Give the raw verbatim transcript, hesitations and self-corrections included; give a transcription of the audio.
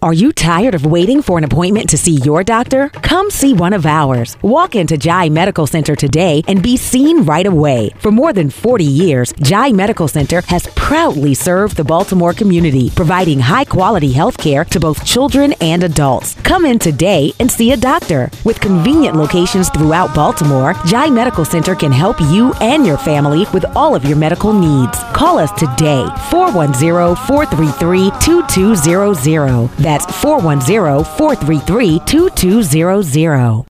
Are you tired of waiting for an appointment to see your doctor? Come see one of ours. Walk into Jai Medical Center today and be seen right away. For more than forty years, Jai Medical Center has proudly served the Baltimore community, providing high-quality health care to both children and adults. Come in today and see a doctor. With convenient locations throughout Baltimore, Jai Medical Center can help you and your family with all of your medical needs. Call us today, four one zero, four three three, two two zero zero. That's four one zero, four three three, two two zero zero.